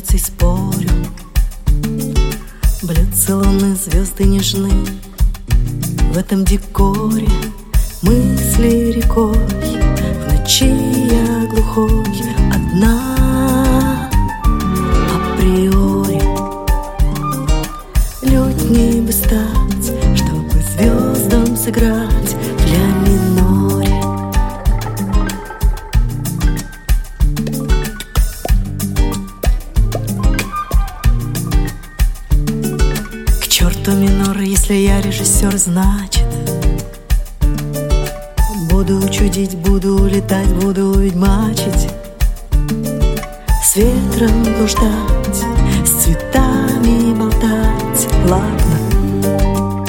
сердцей спорю. Блюдца луны, звезды нежны. В этом декоре мысли рекой. В ночи я глухой, одна априори. Лютней бы стать, чтобы звездам сыграть в ля миноре. К черту минор, если я режиссер, значит буду чудить, буду улетать, буду ведьмачить, с ветром блуждать, с цветами болтать. Ладно,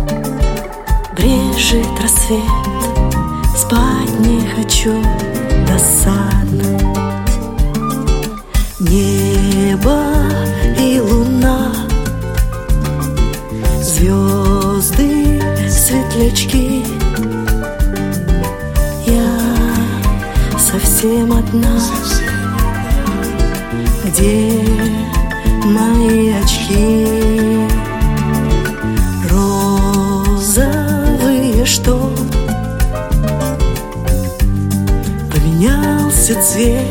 брежет рассвет, спать не хочу, досадно. Небо и луна, звезды, светлячки. Я совсем одна. Где мои очки? Розовые, что поменялся цвет.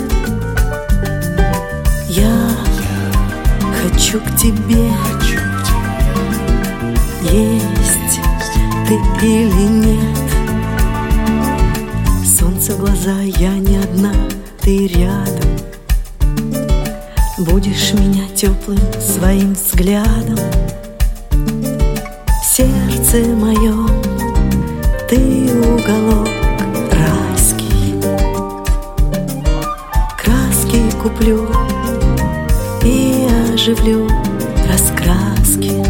Я хочу к тебе. Есть ты или нет? Солнце в глаза, я не одна, ты рядом. Будешь меня теплым своим взглядом. В сердце моем ты уголок райский. Краски куплю и оживлю раскраски.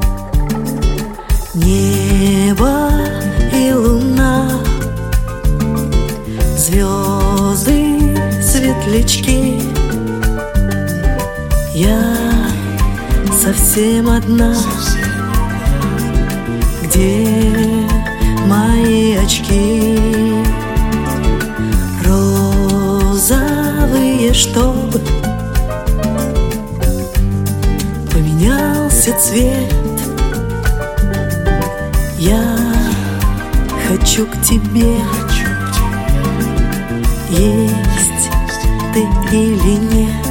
Небо и луна, звезды, светлячки. Я совсем одна. Где мои очки? Розовые, чтобы поменялся цвет. Я хочу к тебе. Есть ты или нет?